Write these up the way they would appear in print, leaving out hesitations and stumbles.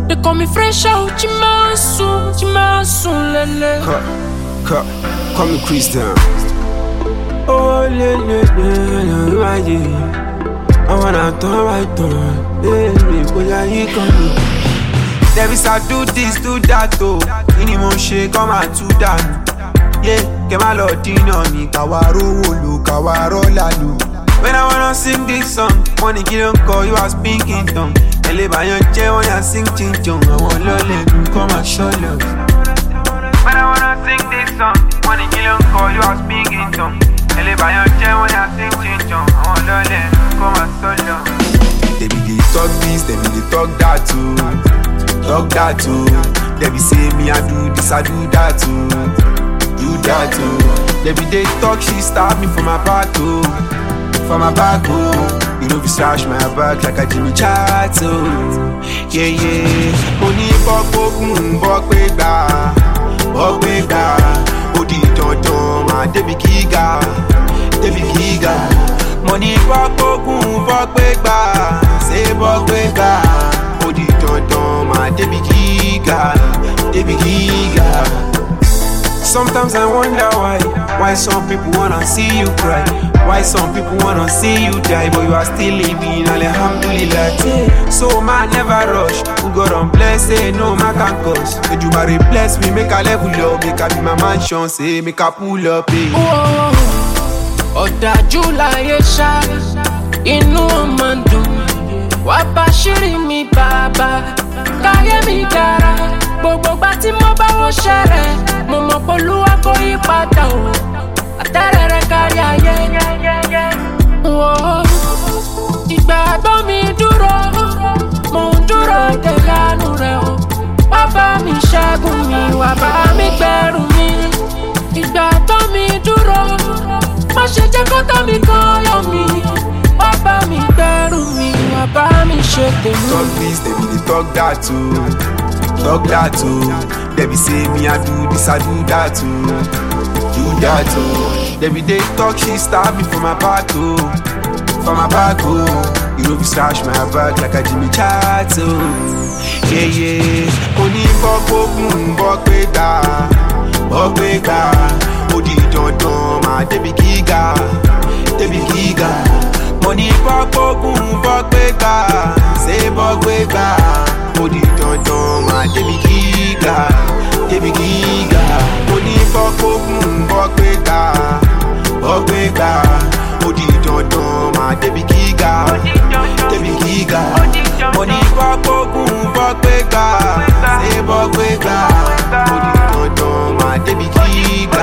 They call me fresh out, Chimasu, lele. Call me Christian. Oh, lele, I wanna turn right on. Hey, Davis, I do this, do that, oh. Minimum shake, come and do that. Yeah, get my lord in on me. Kawaro wolu, kawaro lalu. When I wanna sing this song, money kill call you as speaking tongue. Ele bayan che when I sing chinchong. I want lole, come and show love. When I wanna sing this song, money kill call you as speaking tongue. Ele bayan che when I sing chinchong. I want lole, come and show love. They be the talk this, they be the talk that too. Talk that too. They be say me I do this, I do that too. Do that too. They be they talk, she stab me for my back too. For my back oh. You know be slash my back like a Jimmy Chato. Yeah yeah. Money bokbega. Odi tonton ma Debbie Giga. Money bokbega. Say bokbega. Odi tonton ma Debbie Giga. Sometimes I wonder why some people wanna see you cry, why some people wanna see you die, but you are still living, alhamdulillah. So man never rush, who God on bless, say no man can cause. Say you marry bless me, make a level up, make a be my mansion, say make a pull up, eh. Ọ̀dájú láyé ṣá, inú ọmọ dùn, wá bá ṣírí mi bàbá, káyé mi dára, gbogbo gbà tí mo bá wọ́n ṣẹ̀rẹ̀, mo mọ̀ pé Olúwa kò yí padà o, àtẹ̀rẹ̀rẹ̀ kárí ayé. Ìgbàgbọ́ mi dúró, mo ń dúró de ìyanu rẹ̀ o, wá bá mi ṣẹ́gun mi, wá bá mi gbẹ̀rù mi. Ìgbàgbọ́ mi dúró, má ṣe jẹ́ kó tọ́ mi kan yọ mi, wá bá mi gbẹ̀rù mi, wá bá mi ṣe tèmi. Talk this, they be the talk that too. Talk that too. They be say me I do this, I do that too. Do that too. They be they talk, she stab me for my back too. For my back oh. You know be slash my back like a Jimmy Chato. Yeah yeah. Oni bokbega. Odi tonton ma Debbie Giga. Money bokbega. Say bokbega. Odi tonton ma Debbie Giga. Money bokbega. Odi tonton ma Debbie Giga. Money bokbega. Say bokbega. Odi tonton ma Debbie Giga.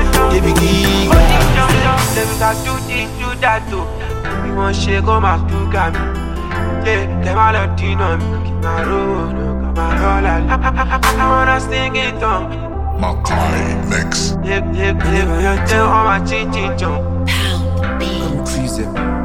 I do this, do that too. You want shake on my fuga me. Yeah, get my Latino, keep my road, come my roll. I wanna sing it on. Makai Mix. Yeah, on my chin. Pound beat. I'm crazy.